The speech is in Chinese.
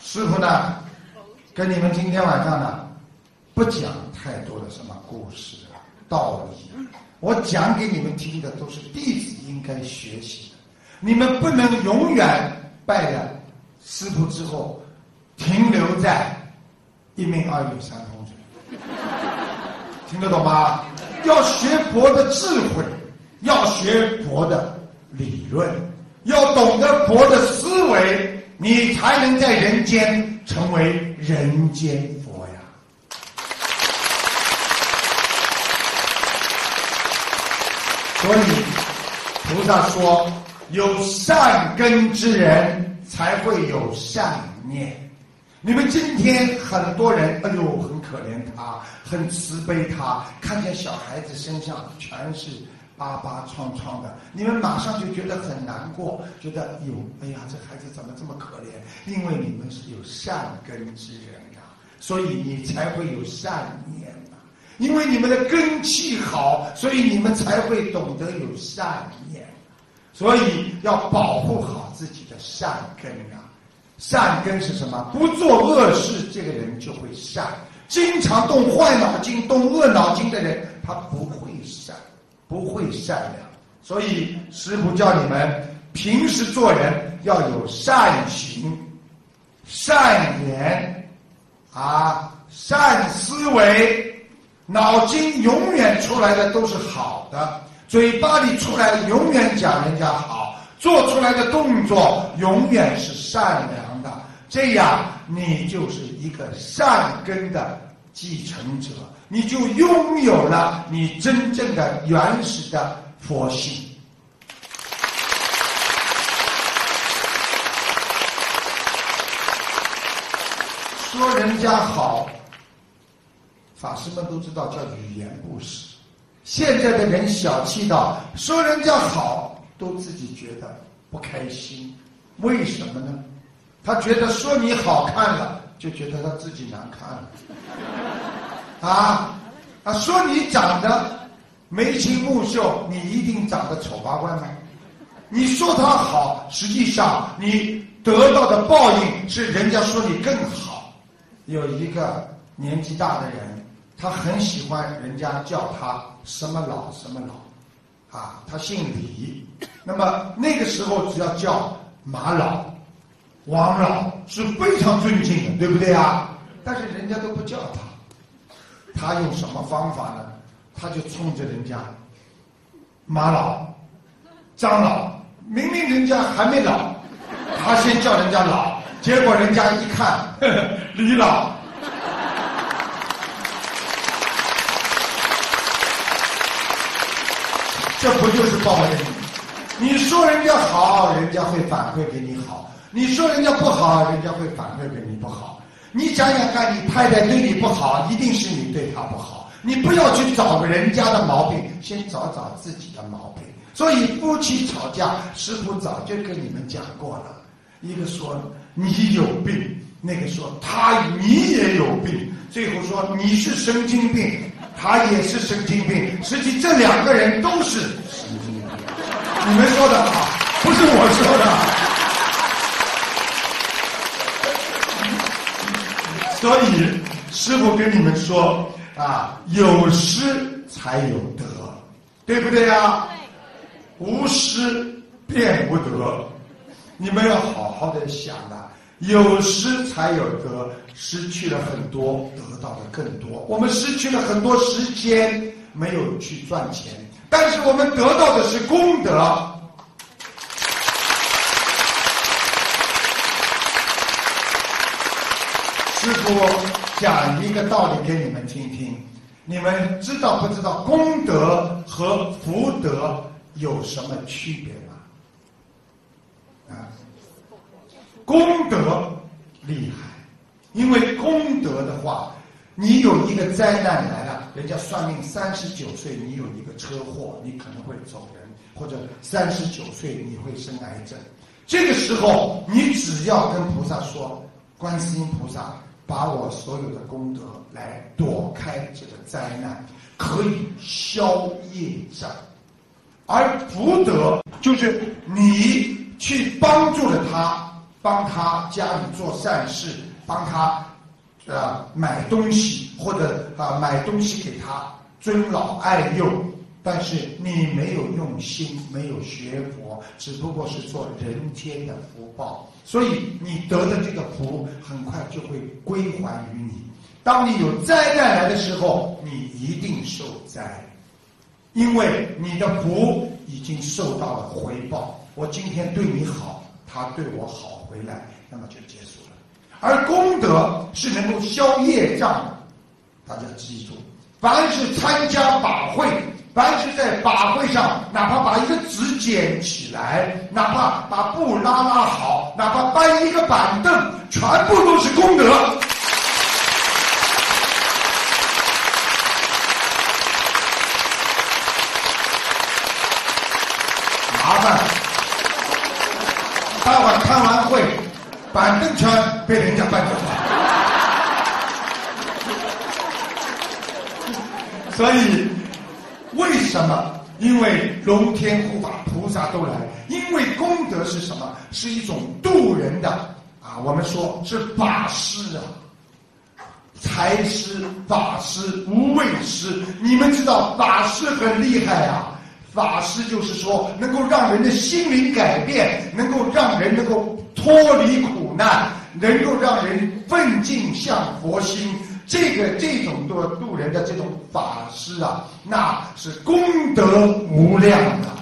师父呢，跟你们今天晚上呢，不讲太多的什么故事啊、道理，我讲给你们听的都是弟子应该学习的。你们不能永远拜了师父之后，停留在一命二运三风水，听得懂吗？要学佛的智慧，要学佛的理论，要懂得佛的思维，你才能在人间成为人间佛呀。所以菩萨说，有善根之人才会有善念。你们今天很多人，哎呦，很可怜他，很慈悲他，看见小孩子身上全是疤疤疮疮的，你们马上就觉得很难过，觉得哟，哎呀，这孩子怎么这么可怜？因为你们是有善根之人呀，所以你才会有善念啊。因为你们的根气好，所以你们才会懂得有善念。所以要保护好自己的善根啊。善根是什么？不做恶事，这个人就会善。经常动坏脑筋、动恶脑筋的人，他不会善，不会善良。所以师父叫你们平时做人要有善行、善言啊、善思维，脑筋永远出来的都是好的，嘴巴里出来的永远讲人家好，做出来的动作永远是善良。这样你就是一个善根的继承者，你就拥有了你真正的原始的佛性。说人家好，法师们都知道叫语言不实。现在的人小气到说人家好都自己觉得不开心，为什么呢？他觉得说你好看了，就觉得他自己难看了。说你长得眉清目秀，你一定长得丑八怪吗？你说他好，实际上你得到的报应是人家说你更好。有一个年纪大的人，他很喜欢人家叫他什么老什么老，他姓李。那么那个时候只要叫马老、王老是非常尊敬的，对不对啊？但是人家都不叫他用什么方法呢？他就冲着人家马老、张老，明明人家还没老，他先叫人家老，结果人家一看，呵呵，李老。这不就是报应？你说人家好，人家会反馈给你好。你说人家不好，人家会反馈给你不好。你想想看，你太太对你不好，一定是你对她不好。你不要去找人家的毛病，先找找自己的毛病。所以夫妻吵架，师父早就跟你们讲过了。一个说你有病，那个说你也有病，最后说你是神经病，他也是神经病。实际这两个人都是神经病。你们说的好，不是我说的。所以师父跟你们说有失才有得，对不对啊？无失便无得。你们要好好的想有失才有得，失去了很多，得到的更多。我们失去了很多时间，没有去赚钱，但是我们得到的是功德。师父讲一个道理给你们听听，你们知道不知道功德和福德有什么区别吗？功德厉害，因为功德的话，你有一个灾难来了，人家算命39岁你有一个车祸，你可能会走人，或者39岁你会生癌症。这个时候你只要跟菩萨说，观世音菩萨把我所有的功德来躲开这个灾难，可以消业障。而福德就是你去帮助了他， 帮他家里做善事，帮他买东西，或者买东西给他，尊老爱幼。但是你没有用心，没有学佛，只不过是做人间的福报，所以你得的这个福很快就会归还于你。当你有灾难来的时候，你一定受灾，因为你的福已经受到了回报。我今天对你好，他对我好回来，那么就结束了。而功德是能够消业障的，大家记住，凡是参加法会，凡是在法会上，哪怕把一个纸捡起来，哪怕把布拉好，哪怕搬一个板凳，全部都是功德。麻烦，待会儿开完会，板凳全被人家搬走了。所以为什么？因为龙天护法菩萨都来，因为功德是什么？是一种渡人的我们说是法师财师、法师、无畏师。你们知道法师很厉害法师就是说能够让人的心灵改变，能够让人能够脱离苦难，能够让人奋进向佛心。这种渡人的这种法师那是功德无量的。